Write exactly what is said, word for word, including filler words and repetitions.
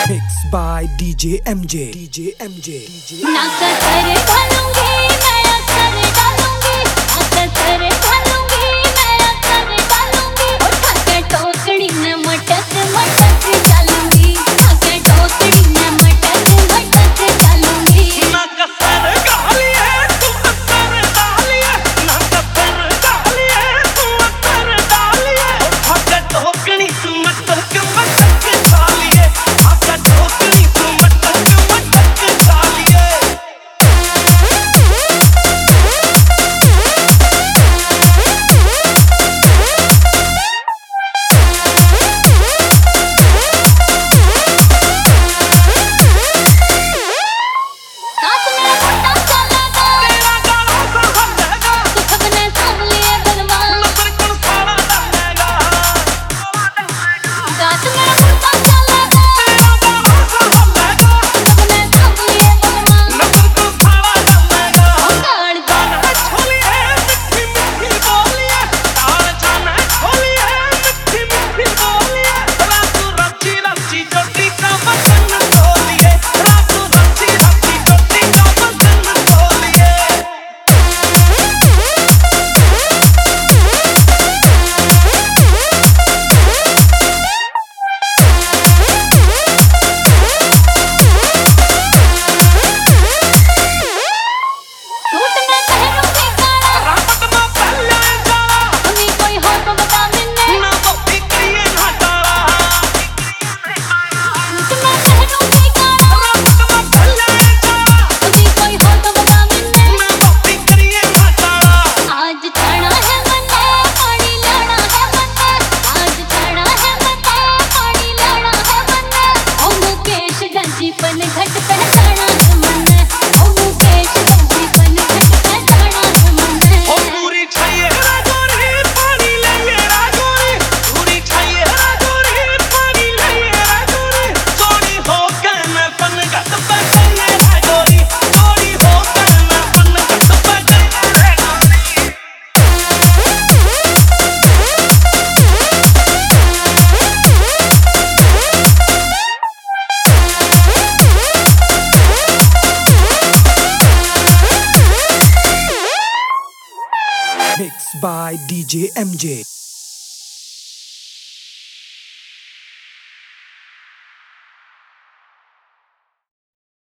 Mixed by D J M J. D J M J. ना कर डालूंगी नया कर डालूंगी ना कर डालूंगी नया कर डालूंगी उठा के टोकरी में मटक मटक डालूंगी उठा के टोकरी में मटक मटक डालूंगी ना कसर डालिए तू असर डालिए ना कसर डालिए तू असर डालिए उठा के टोकरी तू मटक मटक डालिए आका टोकरी तू मटक मटक डालिए Mixed by D J M J.